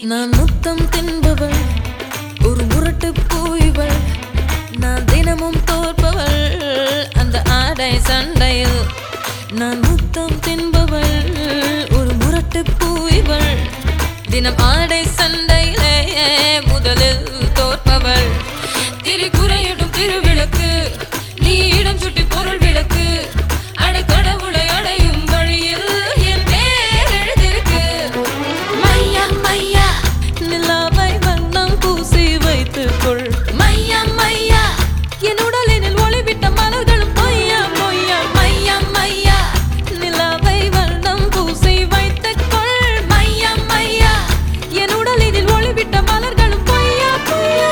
நான் முத்தம் தின்பவள், ஒரு முரட்டு பூய்வள், நான் தினமும் தோற்பவள் அந்த ஆடை சண்டையில். நான் முத்தம் தின்பவள், ஒரு முரட்டு பூய்வள், தினம் ஆடை சண்டையிலே முதலில் தோற்பவள். திரி குறையிடும் திருவிளக்கு, நீ இடம் சுட்டி பொருள் விளக்கு, அடை கடவுளை அடையும் வழியில் என் பேர் எழுதிருக்கு. மையா மையா நிலாவை வண்ணம் பூசி வைத்துக்கொள். மையா மையா என் உடலினில் ஒளிவிட்ட மலர்களும் பொய்யா பொய்யா. மையா மையா நிலாவை வண்ணம் பூசி வைத்துக்கொள். மையா மையா என் உடலினில் ஒளிவிட்ட மலர்களும் பொய்யா பொய்யா.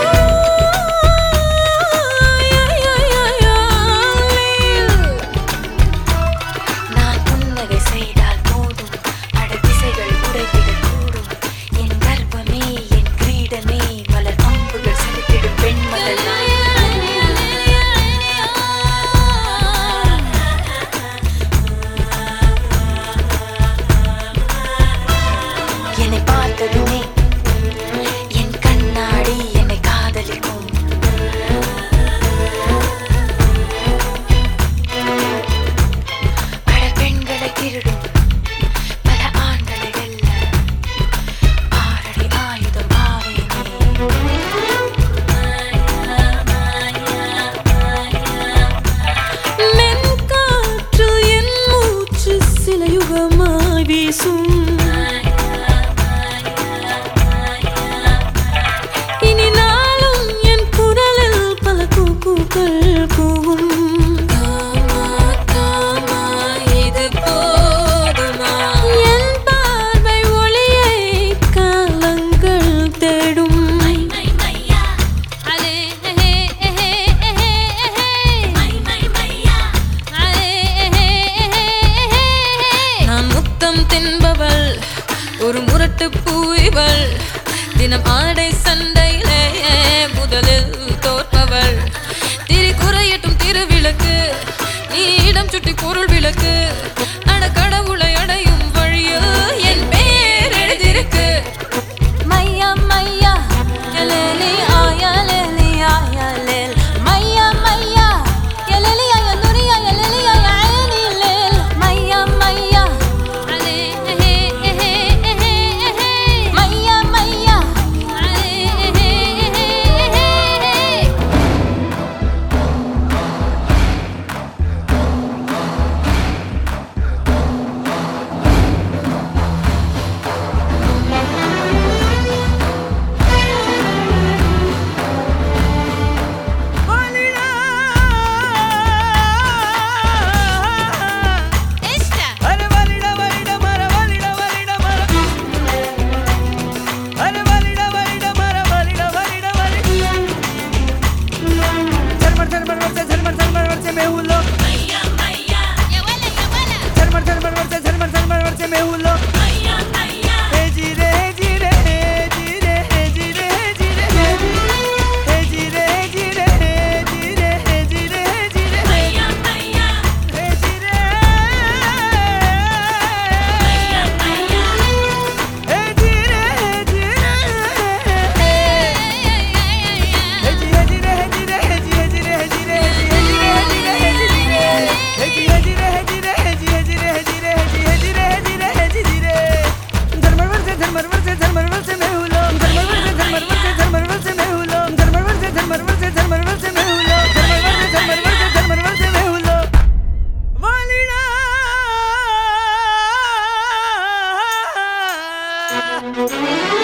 நான் புன்னகை செய்தால் போதும், அட திசைகள் உடைத்திடக்கூடும். என் கர்ப்பமே என் கிரீடமே, மலர் அம்புகள் செலுத்திடும் பெண்மகள். என்னை பார்த்ததுமே என் கண்ணாடி என்னை காதலிக்கும். பல பெண்களை திருடும், பல ஆண்களை வெல்ல ஆறடி ஆயுதம் ஆவேனே. மென்காற்று என் மூச்சு சில யுகமாய் வீசும். இனி நாளும் என் குரலில் பல கூக்குகள் கூவும். காமா காமா இது போதுமா? என் பார்வை ஒளியை காலங்கள் தேடும். அலே ஹே ஹே ஹே நான் முத்தம் தின்பவள், ஒரு முரட்டு பூய்வள், தினம் ஆடை சண்டையிலே முதலில் தோற்பவள். திரி குறையட்டும் திருவிளக்கு, நீ இடம் சுட்டி பொருள் விளக்கு, அட கடவுளை அடையும் வழியில் என் பேர் எழுதிருக்கு. மையா மையா எலேலி ஆயலேலி ஆயலேல். மையா மையா எலேலி ஆயலுரி ஆயலேலி ஆயலேல். மையா மையா அலே ஹே ஹே ஹே மையா மையா அலே ஹே ஹே. Valida